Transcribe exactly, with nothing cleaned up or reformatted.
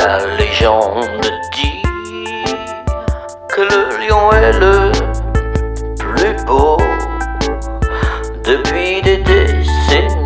La légende dit que le lion est le plus beau depuis des décennies.